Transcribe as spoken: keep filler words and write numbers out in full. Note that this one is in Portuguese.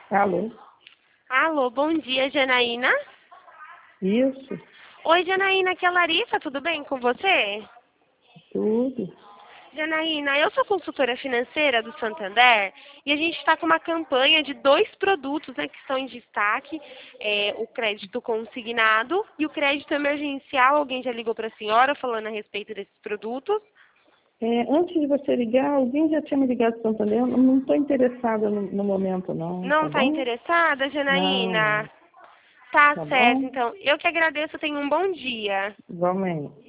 Alô? Alô, bom dia, Janaína. Isso, Oi, Janaína, aqui é a Larissa, tudo bem com você? tudo. Janaína, eu sou consultora financeira do Santander e a gente está com uma campanha de dois produtos, né, que estão em destaque, é, o crédito consignado e o crédito emergencial. Alguém já ligou para a senhora falando a respeito desses produtos? É, antes de você ligar, alguém já tinha me ligado do Santander? Eu não estou interessada no, no momento, não, Não tá está bom? interessada, Não, Janaína? não. Tá Tá certo, bom? então. Eu que agradeço, tenha um bom dia. Igualmente.